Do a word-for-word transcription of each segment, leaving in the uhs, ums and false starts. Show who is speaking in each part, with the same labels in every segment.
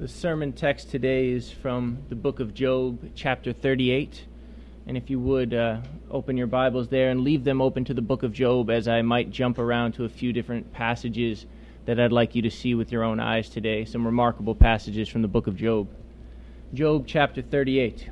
Speaker 1: The sermon text today is from the book of Job, chapter thirty-eight. And if you would uh, open your Bibles there and leave them open to the book of Job, as I might jump around to a few different passages that I'd like you to see with your own eyes today. Some remarkable passages from the book of Job. Job chapter thirty-eight.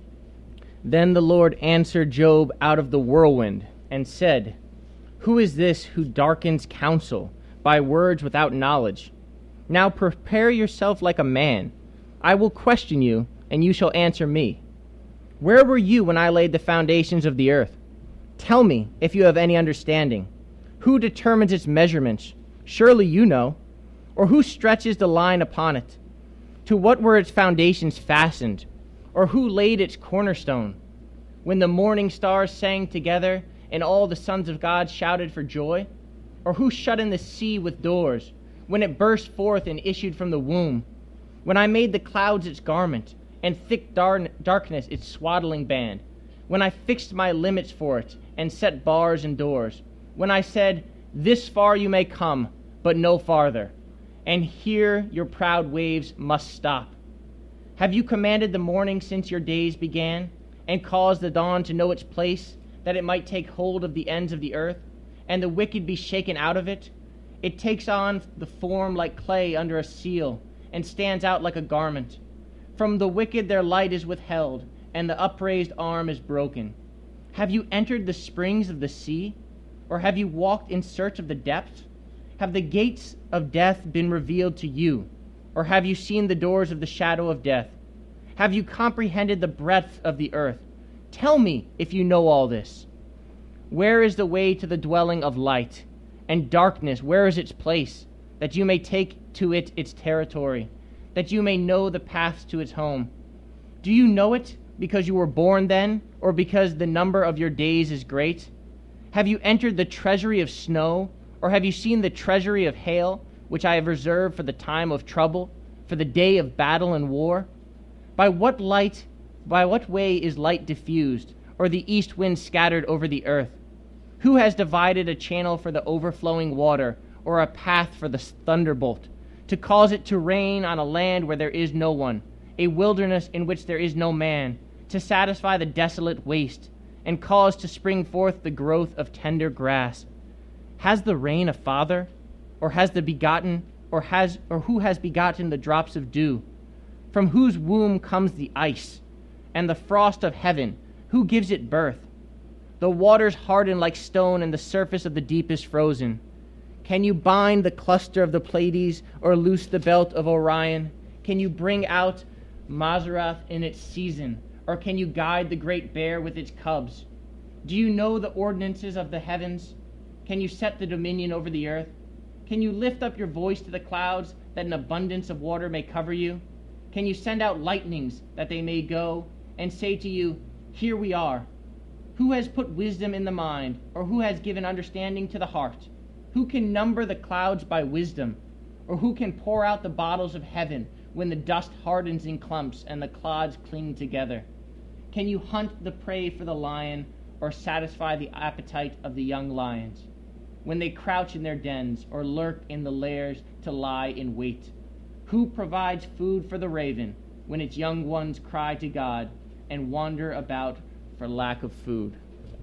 Speaker 1: Then the Lord answered Job out of the whirlwind and said, "Who is this who darkens counsel by words without knowledge? Now prepare yourself like a man. I will question you, and you shall answer me. Where were you when I laid the foundations of the earth? Tell me, if you have any understanding. Who determines its measurements? Surely you know. Or who stretches the line upon it? To what were its foundations fastened? Or who laid its cornerstone? When the morning stars sang together, and all the sons of God shouted for joy? Or who shut in the sea with doors, when it burst forth and issued from the womb? When I made the clouds its garment, and thick dar- darkness its swaddling band, when I fixed my limits for it, and set bars and doors, when I said, this far you may come, but no farther, and here your proud waves must stop. Have you commanded the morning since your days began, and caused the dawn to know its place, that it might take hold of the ends of the earth, and the wicked be shaken out of it? It takes on the form like clay under a seal, and stands out like a garment. From the wicked their light is withheld, and the upraised arm is broken. Have you entered the springs of the sea? Or have you walked in search of the depths? Have the gates of death been revealed to you? Or have you seen the doors of the shadow of death? Have you comprehended the breadth of the earth? Tell me if you know all this. Where is the way to the dwelling of light? And darkness, where is its place? That you may take to it its territory, that you may know the paths to its home. Do you know it because you were born then, or because the number of your days is great? Have you entered the treasury of snow, or have you seen the treasury of hail, which I have reserved for the time of trouble, for the day of battle and war? By what light, by what way is light diffused, or the east wind scattered over the earth? Who has divided a channel for the overflowing water, or a path for the thunderbolt, to cause it to rain on a land where there is no one, a wilderness in which there is no man, to satisfy the desolate waste, and cause to spring forth the growth of tender grass? Has the rain a father, or has the begotten, or has or who has begotten the drops of dew? From whose womb comes the ice, and the frost of heaven? Who gives it birth? The waters harden like stone, and the surface of the deep is frozen. Can you bind the cluster of the Pleiades, or loose the belt of Orion? Can you bring out Mazarath in its season, or can you guide the great bear with its cubs? Do you know the ordinances of the heavens? Can you set the dominion over the earth? Can you lift up your voice to the clouds, that an abundance of water may cover you? Can you send out lightnings, that they may go, and say to you, here we are? Who has put wisdom in the mind, or who has given understanding to the heart? Who can number the clouds by wisdom, or who can pour out the bottles of heaven when the dust hardens in clumps and the clods cling together? Can you hunt the prey for the lion, or satisfy the appetite of the young lions, when they crouch in their dens, or lurk in the lairs to lie in wait? Who provides food for the raven, when its young ones cry to God and wander about for lack of food?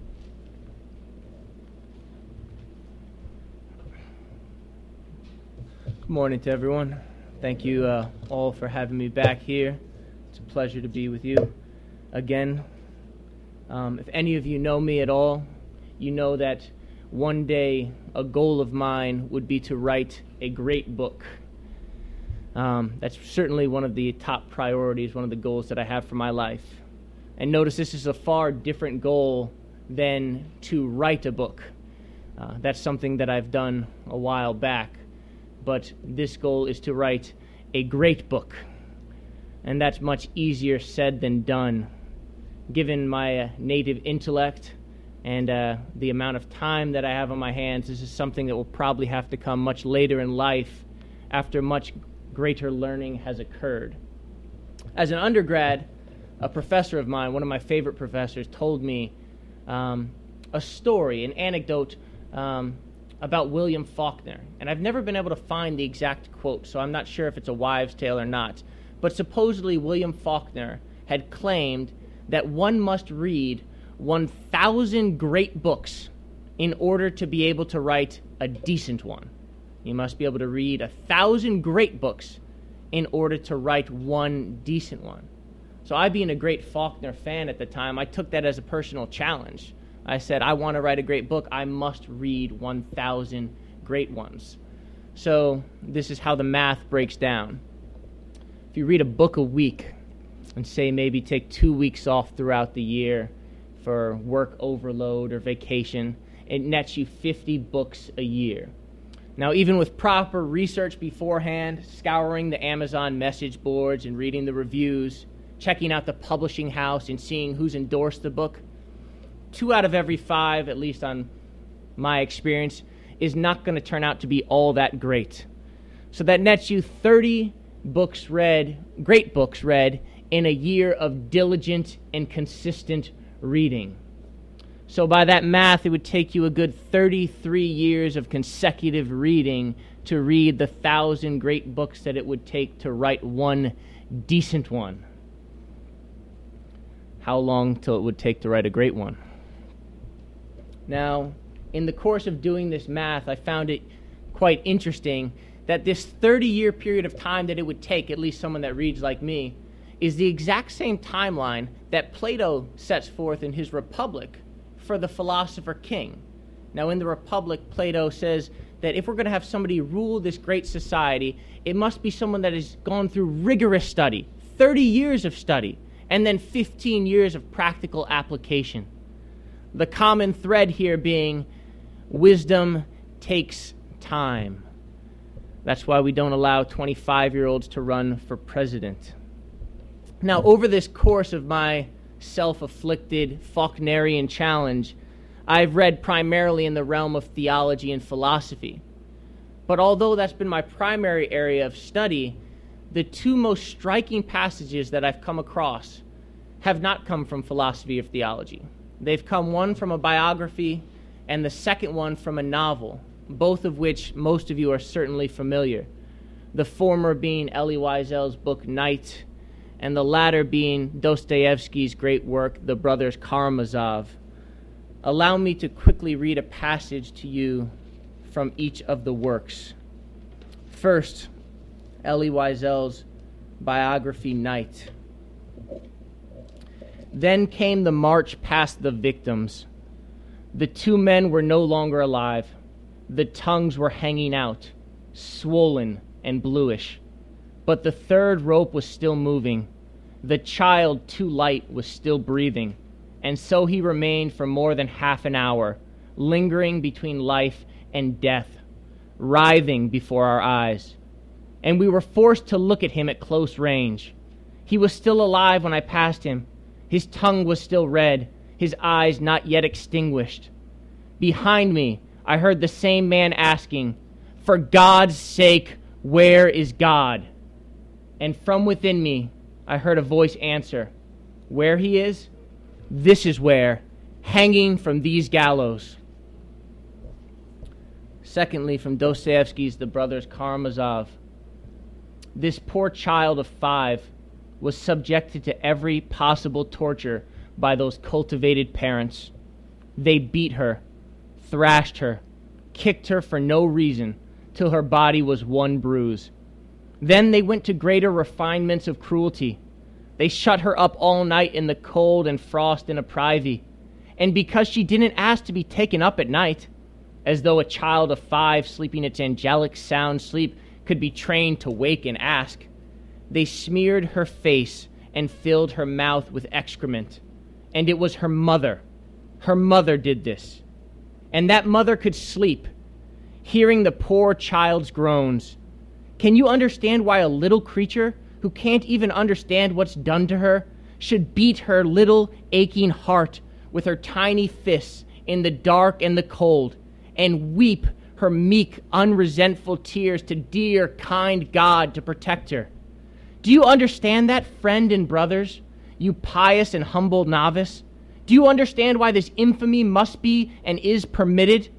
Speaker 1: Good morning to everyone. Thank you uh, all for having me back here. It's a pleasure to be with you again. Um, if any of you know me at all, you know that one day a goal of mine would be to write a great book. Um, that's certainly one of the top priorities, one of the goals that I have for my life. And notice this is a far different goal than to write a book. Uh, that's something that I've done a while back. But this goal is to write a great book. And that's much easier said than done. Given my uh, native intellect and uh, the amount of time that I have on my hands, this is something that will probably have to come much later in life, after much greater learning has occurred. As an undergrad, a professor of mine, one of my favorite professors, told me um, a story, an anecdote um, about William Faulkner. And I've never been able to find the exact quote, so I'm not sure if it's a wives' tale or not. but supposedly William Faulkner had claimed that one must read one thousand great books in order to be able to write a decent one. You must be able to read a thousand great books in order to write one decent one. So I, being a great Faulkner fan at the time, I took that as a personal challenge. I said, I want to write a great book. I must read one thousand great ones. So this is how the math breaks down. If you read a book a week, and say maybe take two weeks off throughout the year for work overload or vacation, it nets you fifty books a year. Now, even with proper research beforehand, scouring the Amazon message boards and reading the reviews, checking out the publishing house and seeing who's endorsed the book, two out of every five, at least on my experience, is not going to turn out to be all that great. So that nets you thirty books read, great books read, in a year of diligent and consistent reading. So by that math, it would take you a good thirty-three years of consecutive reading to read the thousand great books that it would take to write one decent one. How long till it would take to write a great one? Now, in the course of doing this math, I found it quite interesting that this thirty-year period of time that it would take, at least someone that reads like me, is the exact same timeline that Plato sets forth in his Republic for the philosopher king. Now, in the Republic, Plato says that if we're going to have somebody rule this great society, it must be someone that has gone through rigorous study, thirty years of study, and then fifteen years of practical application. The common thread here being wisdom takes time. That's why we don't allow twenty-five-year-olds to run for president. Now, over this course of my self-afflicted Faulknerian challenge, I've read primarily in the realm of theology and philosophy. But although that's been my primary area of study, the two most striking passages that I've come across have not come from philosophy or theology. They've come one from a biography and the second one from a novel, both of which most of you are certainly familiar. The former being Elie Wiesel's book Night, and the latter being Dostoevsky's great work, The Brothers Karamazov. Allow me to quickly read a passage to you from each of the works. First, Elie Wiesel's biography Night. Then came the march past the victims. The two men were no longer alive. The tongues were hanging out, swollen and bluish. But the third rope was still moving. The child, too light, was still breathing. And so he remained for more than half an hour, lingering between life and death, writhing before our eyes. And we were forced to look at him at close range. He was still alive when I passed him. His tongue was still red, his eyes not yet extinguished. Behind me, I heard the same man asking, "For God's sake, where is God?" And from within me, I heard a voice answer, "Where he is? This is where, hanging from these gallows." Secondly, from Dostoevsky's The Brothers Karamazov. This poor child of five was subjected to every possible torture by those cultivated parents. They beat her, thrashed her, kicked her for no reason, till her body was one bruise. Then they went to greater refinements of cruelty. They shut her up all night in the cold and frost in a privy. And because she didn't ask to be taken up at night, as though a child of five sleeping its angelic sound sleep could be trained to wake and ask, they smeared her face and filled her mouth with excrement. And it was her mother. Her mother did this. And that mother could sleep, hearing the poor child's groans. Can you understand why a little creature who can't even understand what's done to her should beat her little aching heart with her tiny fists in the dark and the cold, and weep her meek, unresentful tears to dear, kind God to protect her? Do you understand that, friend and brothers, you pious and humble novice? Do you understand why this infamy must be and is permitted?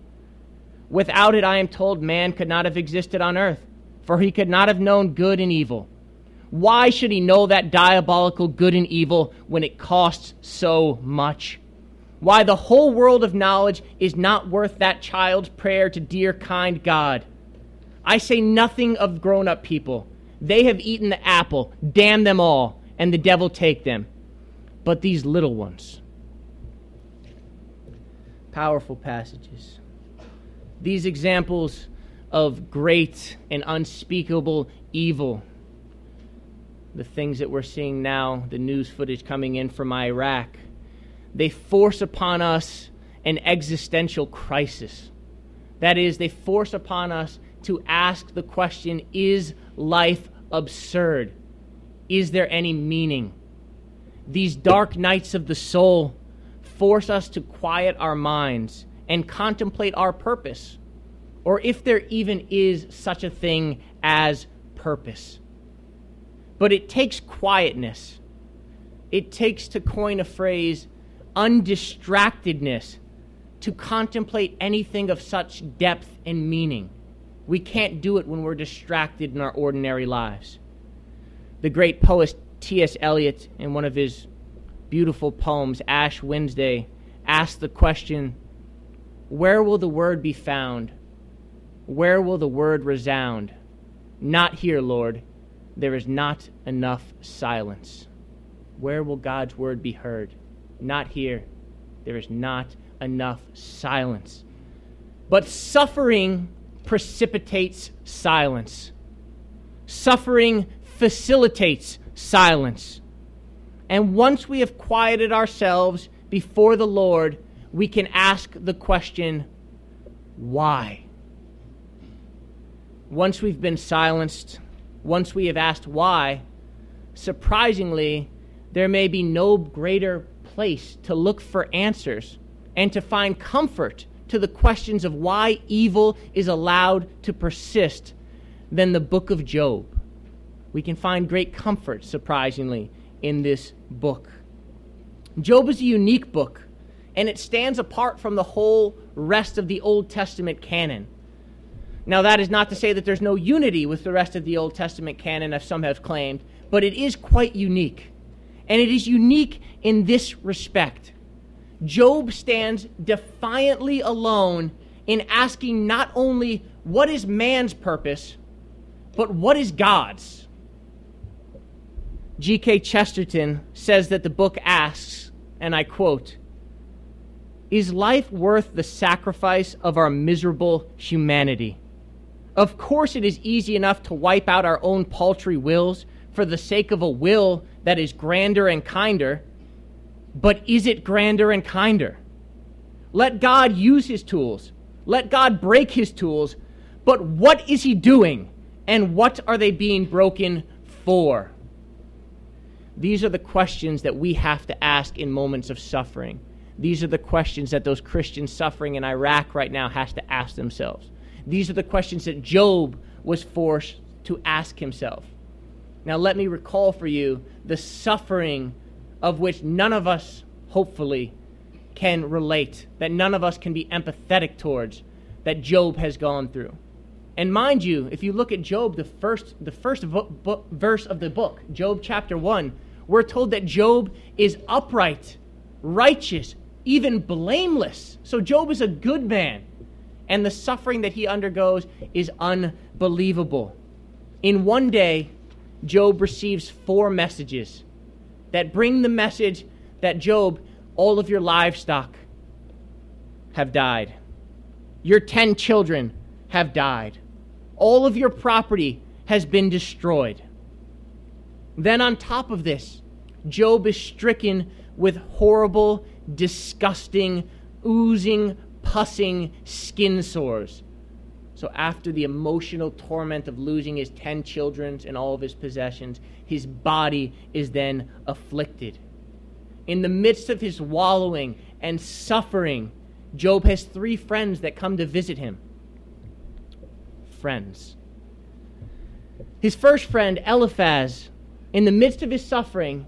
Speaker 1: Without it, I am told, man could not have existed on earth, for he could not have known good and evil. Why should he know that diabolical good and evil when it costs so much? Why the whole world of knowledge is not worth that child's prayer to dear, kind God. I say nothing of grown-up people. They have eaten the apple, damn them all, and the devil take them. But these little ones. Powerful passages. These examples of great and unspeakable evil. The things that we're seeing now, the news footage coming in from Iraq, they force upon us an existential crisis. That is, they force upon us to ask the question, is life absurd? Is there any meaning? These dark nights of the soul force us to quiet our minds and contemplate our purpose, or if there even is such a thing as purpose. But it takes quietness. It takes, to coin a phrase, undistractedness to contemplate anything of such depth and meaning. We can't do it when we're distracted in our ordinary lives. The great poet T S Eliot, in one of his beautiful poems, Ash Wednesday, asked the question, where will the word be found? Where will the word resound? Not here, Lord. There is not enough silence. Where will God's word be heard? Not here. There is not enough silence. But suffering precipitates silence. Suffering facilitates silence. And once we have quieted ourselves before the Lord, we can ask the question, why? Once we've been silenced, once we have asked why, surprisingly, there may be no greater place to look for answers and to find comfort to the questions of why evil is allowed to persist than the book of Job. We can find great comfort, surprisingly, in this book. Job is a unique book, and it stands apart from the whole rest of the Old Testament canon. Now, that is not to say that there's no unity with the rest of the Old Testament canon, as some have claimed, but it is quite unique. And it is unique in this respect. Job stands defiantly alone in asking not only what is man's purpose, but what is God's. G K Chesterton says that the book asks, and I quote, "Is life worth the sacrifice of our miserable humanity? Of course it is easy enough to wipe out our own paltry wills for the sake of a will that is grander and kinder, but is it grander and kinder? Let God use his tools. Let God break his tools, but what is he doing, and what are they being broken for?" These are the questions that we have to ask in moments of suffering. These are the questions that those Christians suffering in Iraq right now has to ask themselves. These are the questions that Job was forced to ask himself. Now let me recall for you the suffering of which none of us, hopefully, can relate, that none of us can be empathetic towards, that Job has gone through. And mind you, if you look at Job, the first, the first vo- bo- verse of the book, Job chapter one, we're told that Job is upright, righteous, even blameless. So Job is a good man. And the suffering that he undergoes is unbelievable. In one day, Job receives four messages that bring the message that, Job, all of your livestock have died. Your ten children have died. All of your property has been destroyed. Then on top of this, Job is stricken with horrible, disgusting, oozing, pussing skin sores. So after the emotional torment of losing his ten children and all of his possessions, his body is then afflicted. In the midst of his wallowing and suffering, Job has three friends that come to visit him. Friends. His first friend, Eliphaz, in the midst of his suffering,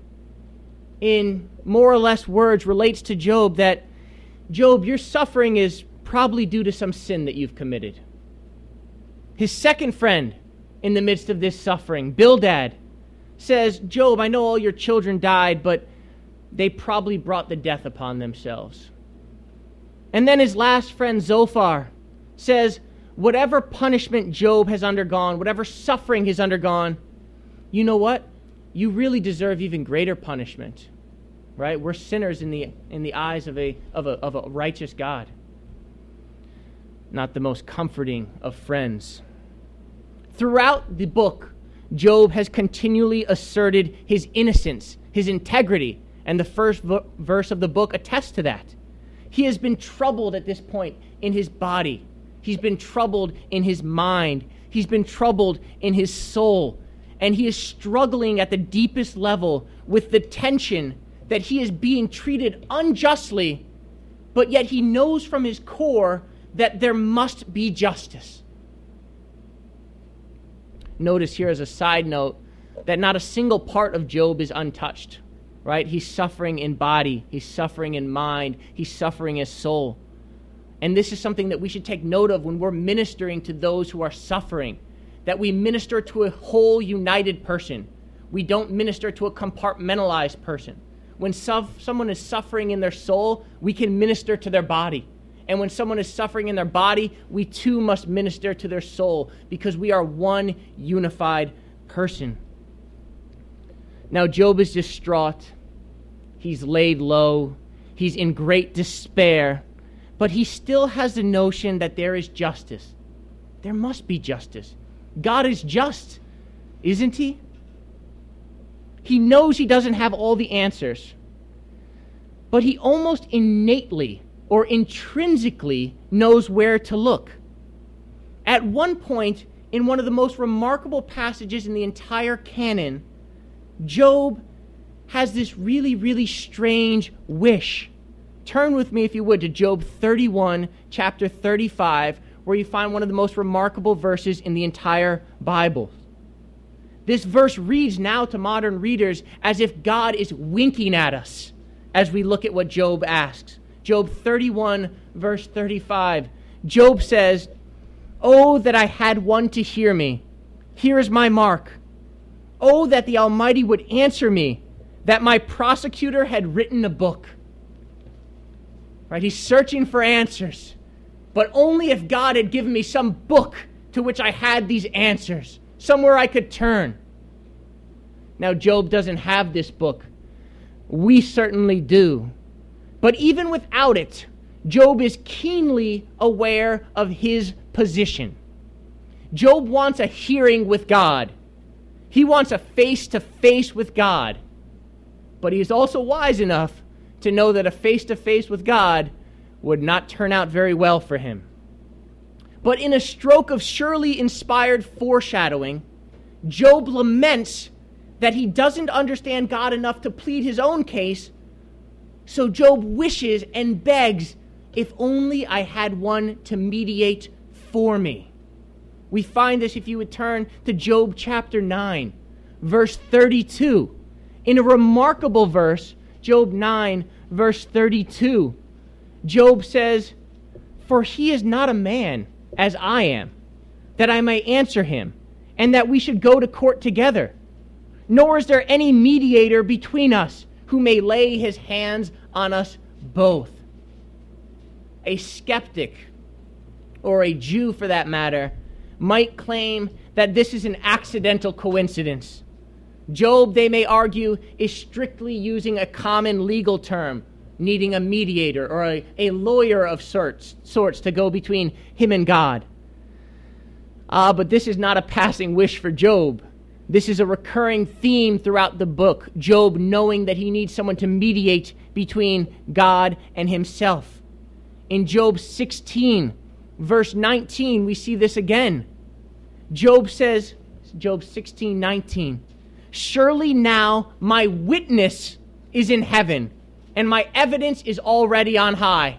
Speaker 1: in more or less words, relates to Job that, Job, your suffering is probably due to some sin that you've committed. His second friend, in the midst of this suffering, Bildad, says, Job, I know all your children died, but they probably brought the death upon themselves. And then his last friend, Zophar, says, whatever punishment Job has undergone, whatever suffering he's undergone, you know what? You really deserve even greater punishment, right? We're sinners in the in the eyes of a of a of a righteous God. Not the most comforting of friends. Throughout the book, Job has continually asserted his innocence, his integrity, and the first vo- verse of the book attests to that. He has been troubled at this point in his body. He's been troubled in his mind. He's been troubled in his soul. And he is struggling at the deepest level with the tension that he is being treated unjustly, but yet he knows from his core that there must be justice. Notice here as a side note that not a single part of Job is untouched, right? He's suffering in body, he's suffering in mind, he's suffering in soul. And this is something that we should take note of when we're ministering to those who are suffering, that we minister to a whole united person. We don't minister to a compartmentalized person. When suf- someone is suffering in their soul, we can minister to their body. And when someone is suffering in their body, we too must minister to their soul, because we are one unified person. Now, Job is distraught. He's laid low. He's in great despair. But he still has the notion that there is justice. There must be justice. God is just, isn't he? He knows he doesn't have all the answers. But he almost innately or intrinsically knows where to look. At one point, in one of the most remarkable passages in the entire canon, Job has this really, really strange wish. Turn with me, if you would, to Job thirty-one, chapter thirty-five, where you find one of the most remarkable verses in the entire Bible. This verse reads now to modern readers as if God is winking at us as we look at what Job asks. Job thirty-one, verse thirty-five. Job says, "Oh, that I had one to hear me. Here is my mark. Oh, that the Almighty would answer me, that my prosecutor had written a book." Right? He's searching for answers. But only if God had given me some book to which I had these answers, somewhere I could turn. Now, Job doesn't have this book. We certainly do. But even without it, Job is keenly aware of his position. Job wants a hearing with God. He wants a face-to-face with God. But he is also wise enough to know that a face-to-face with God would not turn out very well for him. But in a stroke of surely inspired foreshadowing, Job laments that he doesn't understand God enough to plead his own case, so Job wishes and begs, if only I had one to mediate for me. We find this if you would turn to Job chapter nine, verse thirty-two. In a remarkable verse, Job nine, verse thirty-two, Job says, "For he is not a man as I am, that I may answer him, and that we should go to court together. Nor is there any mediator between us who may lay his hands on us both." A skeptic, or a Jew for that matter, might claim that this is an accidental coincidence. Job, they may argue, is strictly using a common legal term, needing a mediator or a, a lawyer of sorts, sorts to go between him and God. Ah, but this is not a passing wish for Job. This is a recurring theme throughout the book, Job knowing that he needs someone to mediate between God and himself. In Job sixteen, verse nineteen, we see this again. Job says, Job sixteen nineteen, "Surely now my witness is in heaven, and my evidence is already on high."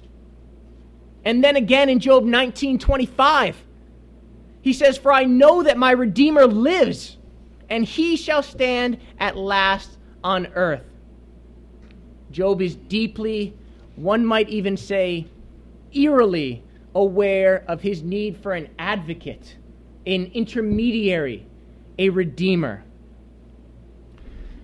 Speaker 1: And then again in Job nineteen twenty-five, he says, "For I know that my Redeemer lives, and he shall stand at last on earth." Job is deeply, one might even say, eerily aware of his need for an advocate, an intermediary, a redeemer.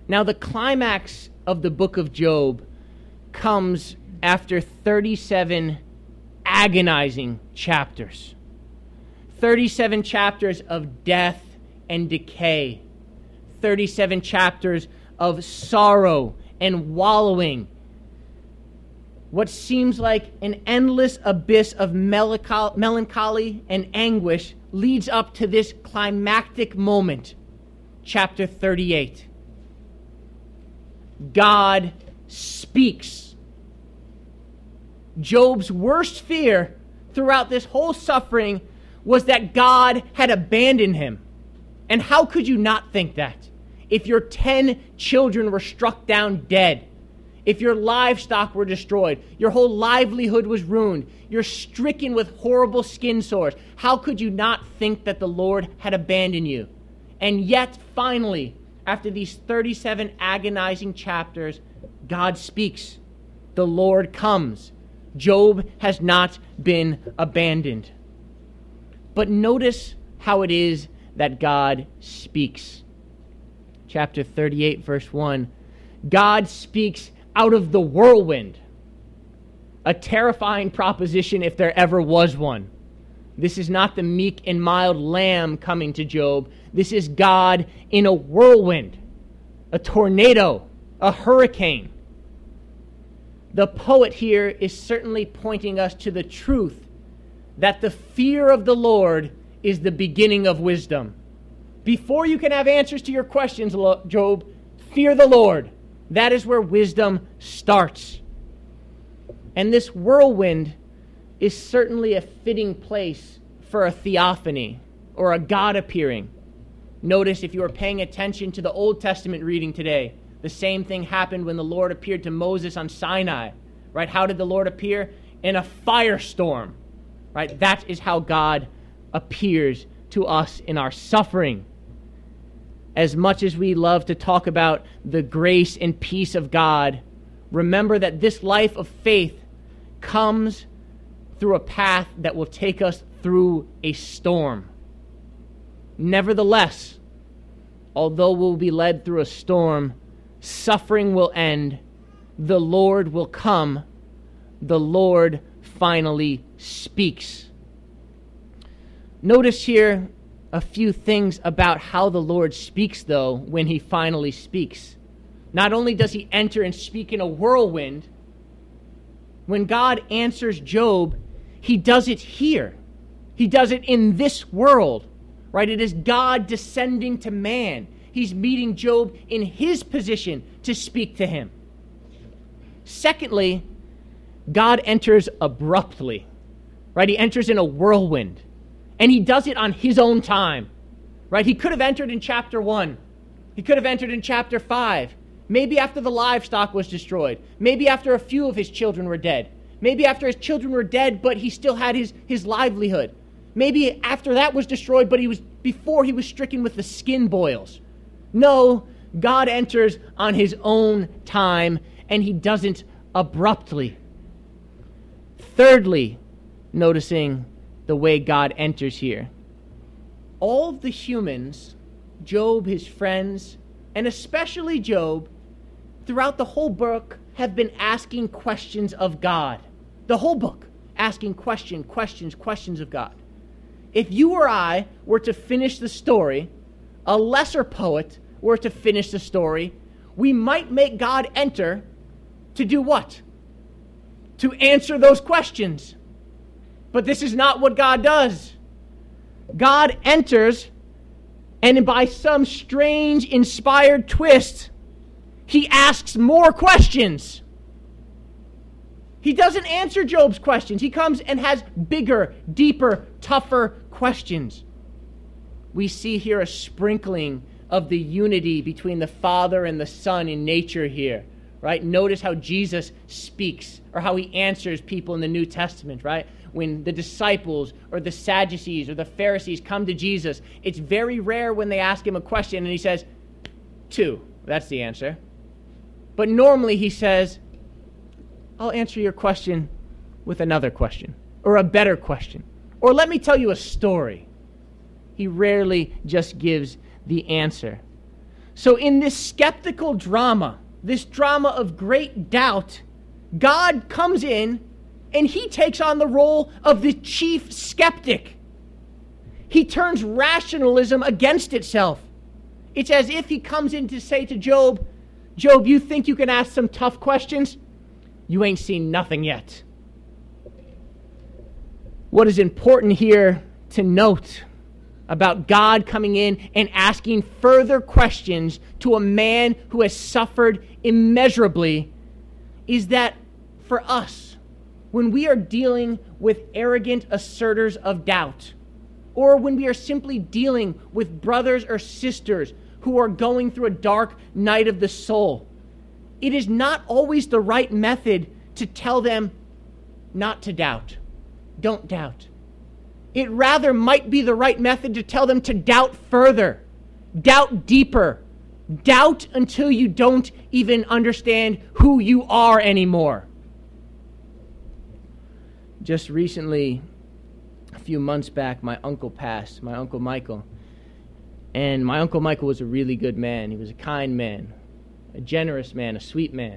Speaker 1: Now, the climax of the book of Job comes after thirty-seven agonizing chapters. thirty-seven chapters of death and decay. thirty-seven chapters of sorrow and wallowing. What seems like an endless abyss of melanchol- melancholy and anguish leads up to this climactic moment, chapter thirty-eight. God speaks. Job's worst fear throughout this whole suffering was that God had abandoned him. And how could you not think that? If your ten children were struck down dead, if your livestock were destroyed, your whole livelihood was ruined, you're stricken with horrible skin sores, how could you not think that the Lord had abandoned you? And yet, finally, after these thirty-seven agonizing chapters, God speaks. The Lord comes. Job has not been abandoned. But notice how it is that God speaks. Chapter thirty-eight, verse one. God speaks out of the whirlwind. A terrifying proposition if there ever was one. This is not the meek and mild lamb coming to Job. This is God in a whirlwind, a tornado, a hurricane. The poet here is certainly pointing us to the truth that the fear of the Lord is the beginning of wisdom. Before you can have answers to your questions, Job, fear the Lord. That is where wisdom starts. And this whirlwind is certainly a fitting place for a theophany or a God appearing. Notice if you were paying attention to the Old Testament reading today, the same thing happened when the Lord appeared to Moses on Sinai. Right? How did the Lord appear? In a firestorm. Right? That is how God appears to us in our suffering. As much as we love to talk about the grace and peace of God, remember that this life of faith comes through a path that will take us through a storm. Nevertheless, although we'll be led through a storm, suffering will end, the Lord will come, the Lord finally speaks. Notice here a few things about how the Lord speaks, though, when he finally speaks. Not only does he enter and speak in a whirlwind, when God answers Job, he does it here. He does it in this world, right? It is God descending to man. He's meeting Job in his position to speak to him. Secondly, God enters abruptly, right? He enters in a whirlwind, and he does it on his own time, right? He could have entered in chapter one. He could have entered in chapter five. Maybe after the livestock was destroyed. Maybe after a few of his children were dead. Maybe after his children were dead, but he still had his, his livelihood. Maybe after that was destroyed, but he was before he was stricken with the skin boils. No, God enters on his own time, and he doesn't abruptly. Thirdly, noticing the way God enters here. All of the humans, Job, his friends, and especially Job, throughout the whole book, have been asking questions of God. The whole book, asking question, questions, questions of God. If you or I were to finish the story, a lesser poet were to finish the story, we might make God enter to do what? To answer those questions. But this is not what God does. God enters, and by some strange inspired twist, he asks more questions. He doesn't answer Job's questions. He comes and has bigger, deeper, tougher questions. We see here a sprinkling of the unity between the Father and the Son in nature here, right? Notice how Jesus speaks or how he answers people in the New Testament, right? When the disciples or the Sadducees or the Pharisees come to Jesus, it's very rare when they ask him a question and he says, two, that's the answer. But normally he says, I'll answer your question with another question or a better question. Or let me tell you a story. He rarely just gives the answer.
Speaker 2: So in this skeptical drama, this drama of great doubt, God comes in and he takes on the role of the chief skeptic. He turns rationalism against itself. It's as if he comes in to say to Job, Job, you think you can ask some tough questions? You ain't seen nothing yet. What is important here to note about God coming in and asking further questions to a man who has suffered immeasurably is that for us, when we are dealing with arrogant asserters of doubt, or when we are simply dealing with brothers or sisters who are going through a dark night of the soul, it is not always the right method to tell them not to doubt. Don't doubt. It rather might be the right method to tell them to doubt further, doubt deeper, doubt until you don't even understand who you are anymore. Just recently, a few months back, my uncle passed, my Uncle Michael. And my Uncle Michael was a really good man. He was a kind man, a generous man, a sweet man.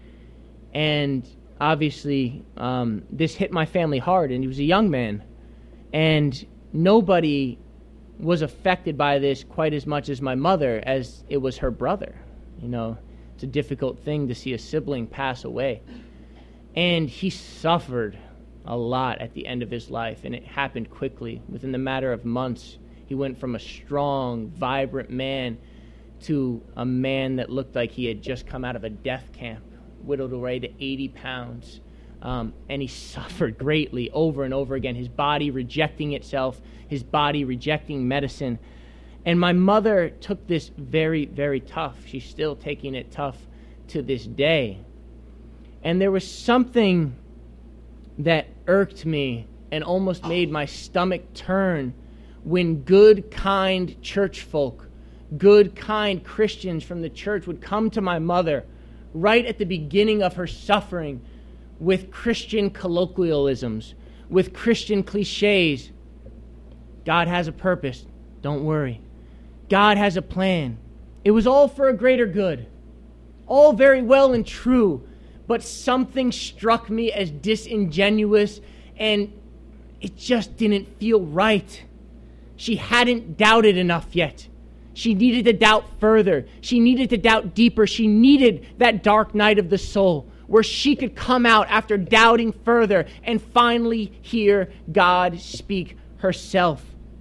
Speaker 2: And obviously, um, this hit my family hard, and he was a young man. And nobody was affected by this quite as much as my mother, as it was her brother. You know, it's a difficult thing to see a sibling pass away. And he suffered a lot at the end of his life, and it happened quickly. Within the matter of months, he went from a strong, vibrant man to a man that looked like he had just come out of a death camp, whittled away to eighty pounds. Um, and he suffered greatly over and over again, his body rejecting itself, his body rejecting medicine. And my mother took this very, very tough. She's still taking it tough to this day. And there was something that irked me and almost made my stomach turn when good, kind church folk, good, kind Christians from the church would come to my mother right at the beginning of her suffering with Christian colloquialisms, with Christian cliches. God has a purpose. Don't worry. God has a plan. It was all for a greater good. All very well and true, but something struck me as disingenuous, and it just didn't feel right. She hadn't doubted enough yet. She needed to doubt further. She needed to doubt deeper. She needed that dark night of the soul where she could come out after doubting further and finally hear God speak herself.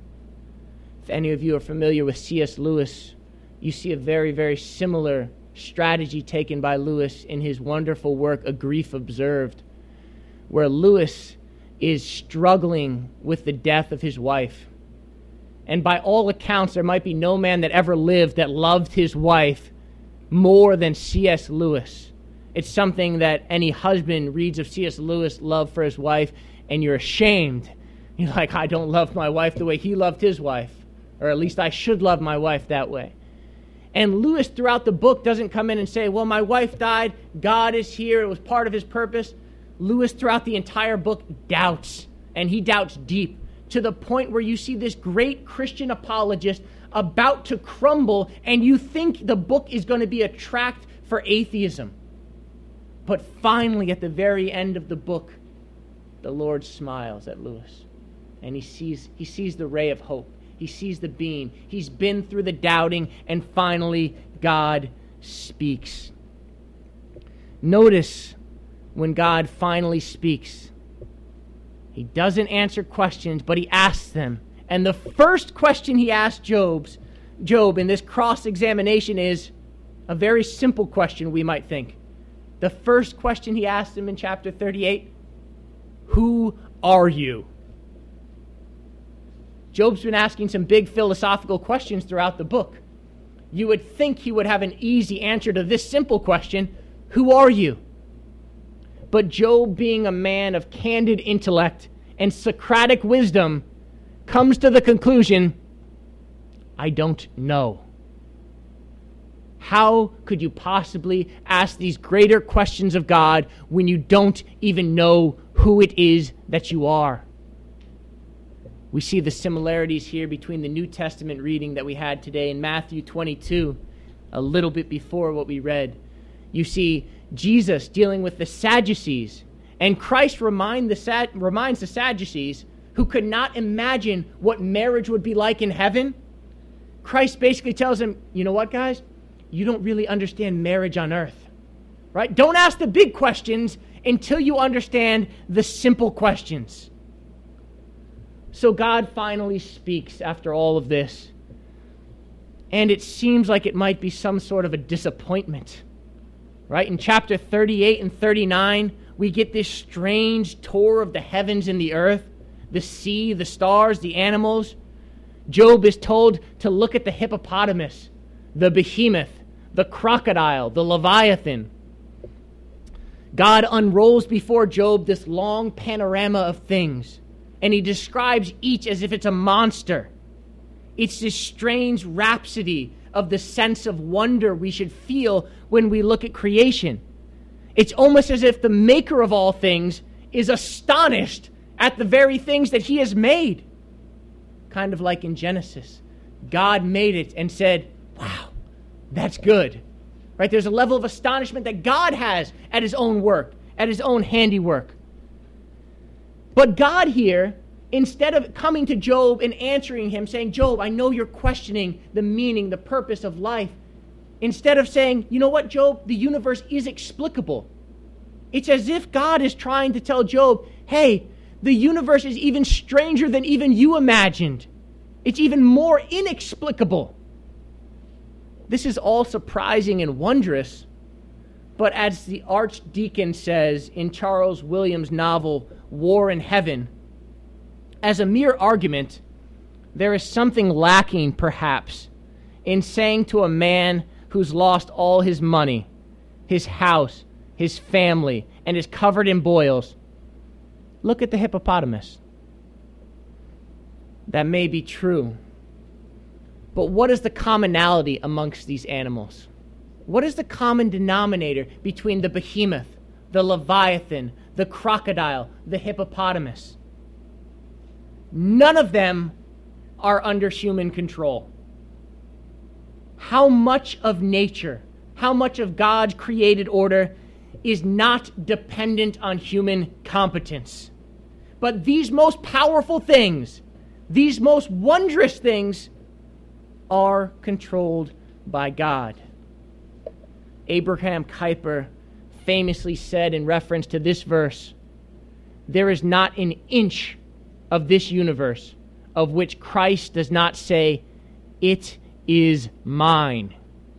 Speaker 2: If any of you are familiar with C S Lewis, you see a very, very similar strategy taken by Lewis in his wonderful work, A Grief Observed, where Lewis is struggling with the death of his wife. And by all accounts, there might be no man that ever lived that loved his wife more than C S Lewis. It's something that any husband reads of C S Lewis' love for his wife, and you're ashamed. You're like, I don't love my wife the way he loved his wife. Or at least I should love my wife that way. And Lewis, throughout the book, doesn't come in and say, well, my wife died, God is here, it was part of his purpose. Lewis, throughout the entire book, doubts. And he doubts deep, to the point where you see this great Christian apologist about to crumble, and you think the book is going to be a tract for atheism. But finally, at the very end of the book, the Lord smiles at Lewis, and he sees he sees the ray of hope. He sees the beam. He's been through the doubting, and finally, God speaks. Notice when God finally speaks, he doesn't answer questions, but he asks them. And the first question he asked Job's, Job in this cross-examination is a very simple question, we might think. The first question he asked him in chapter thirty-eight, who are you? Job's been asking some big philosophical questions throughout the book. You would think he would have an easy answer to this simple question, who are you? But Job, being a man of candid intellect and Socratic wisdom, comes to the conclusion, I don't know. How could you possibly ask these greater questions of God when you don't even know who it is that you are? We see the similarities here between the New Testament reading that we had today in Matthew twenty-two. a little bit before what we read, you see Jesus dealing with the Sadducees. And Christ remind the Sad- reminds the Sadducees, who could not imagine what marriage would be like in heaven. Christ basically tells them, you know what, guys? You don't really understand marriage on earth, right? Don't ask the big questions until you understand the simple questions. So God finally speaks after all of this. And it seems like it might be some sort of a disappointment, right? In chapter thirty-eight and thirty-nine, we get this strange tour of the heavens and the earth, the sea, the stars, the animals. Job is told to look at the hippopotamus, the behemoth, the crocodile, the leviathan. God unrolls before Job this long panorama of things, and he describes each as if it's a monster. It's this strange rhapsody of the sense of wonder we should feel when we look at creation. It's almost as if the maker of all things is astonished at the very things that he has made. Kind of like in Genesis. God made it and said, wow, that's good. Right? There's a level of astonishment that God has at his own work, at his own handiwork. But God here, instead of coming to Job and answering him, saying, Job, I know you're questioning the meaning, the purpose of life. Instead of saying, you know what, Job, the universe is explicable. It's as if God is trying to tell Job, hey, the universe is even stranger than even you imagined. It's even more inexplicable. This is all surprising and wondrous, but as the Archdeacon says in Charles Williams' novel, War in Heaven, as a mere argument, there is something lacking, perhaps, in saying to a man who's lost all his money, his house, his family, and is covered in boils, look at the hippopotamus. That may be true. But what is the commonality amongst these animals? What is the common denominator between the behemoth, the leviathan, the crocodile, the hippopotamus? None of them are under human control. How much of nature, how much of God's created order is not dependent on human competence? But these most powerful things, these most wondrous things, are controlled by God. Abraham Kuyper famously said in reference to this verse, there is not an inch of this universe of which Christ does not say, it is mine.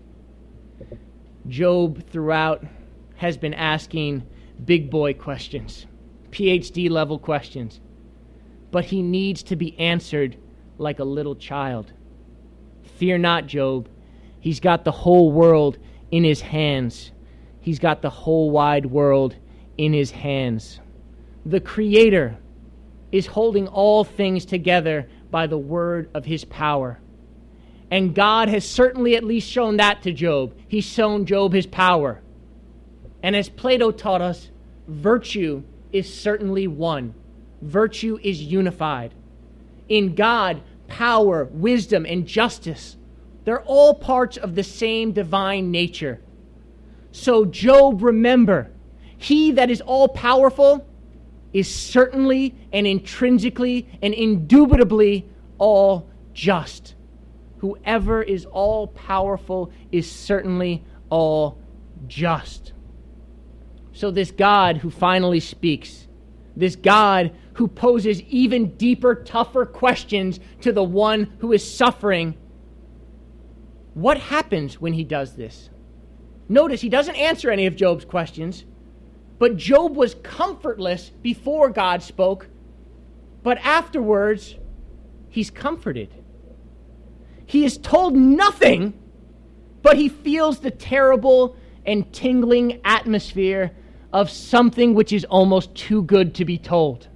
Speaker 2: Job throughout has been asking big boy questions, P H D level questions, but he needs to be answered like a little child. Fear not, Job. He's got the whole world in his hands. He's got the whole wide world in his hands. The Creator is holding all things together by the word of his power. And God has certainly at least shown that to Job. He's shown Job his power. And as Plato taught us, virtue is certainly one. Virtue is unified. In God, power, wisdom, and justice, they're all parts of the same divine nature. So Job, remember, he that is all-powerful is certainly and intrinsically and indubitably all just. Whoever is all-powerful is certainly all just. So this God who finally speaks, this God who poses even deeper, tougher questions to the one who is suffering, what happens when he does this? Notice he doesn't answer any of Job's questions, but Job was comfortless before God spoke, but afterwards he's comforted. He is told nothing, but he feels the terrible and tingling atmosphere of something which is almost too good to be told.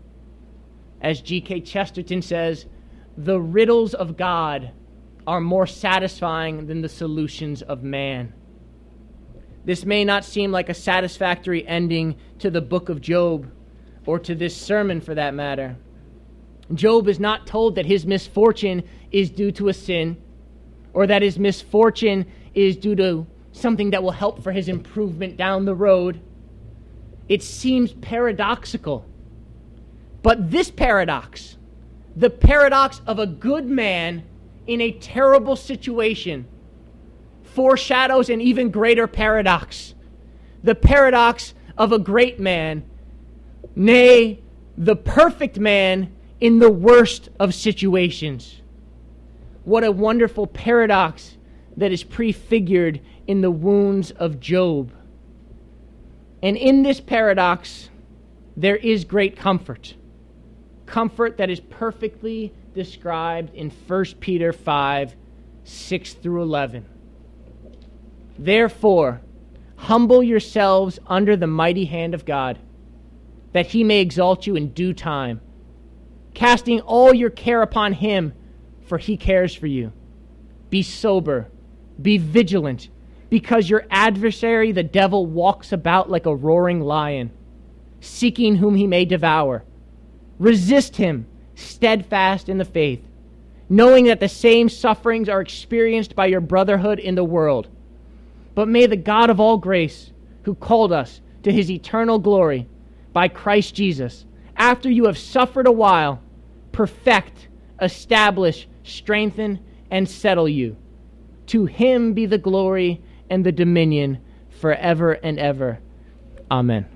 Speaker 2: As G K Chesterton says, the riddles of God are more satisfying than the solutions of man. This may not seem like a satisfactory ending to the book of Job, or to this sermon for that matter. Job is not told that his misfortune is due to a sin, or that his misfortune is due to something that will help for his improvement down the road. It seems paradoxical. But this paradox, the paradox of a good man in a terrible situation, foreshadows an even greater paradox. The paradox of a great man, nay, the perfect man in the worst of situations. What a wonderful paradox that is prefigured in the wounds of Job. And in this paradox, there is great comfort. Comfort that is perfectly described in First Peter five, six through eleven. Therefore, humble yourselves under the mighty hand of God, that he may exalt you in due time, casting all your care upon him, for he cares for you. Be sober, be vigilant, because your adversary, the devil, walks about like a roaring lion, seeking whom he may devour. Resist him, steadfast in the faith, knowing that the same sufferings are experienced by your brotherhood in the world. But may the God of all grace, who called us to his eternal glory by Christ Jesus, after you have suffered a while, perfect, establish, strengthen, and settle you. To him be the glory and the dominion forever and ever. Amen.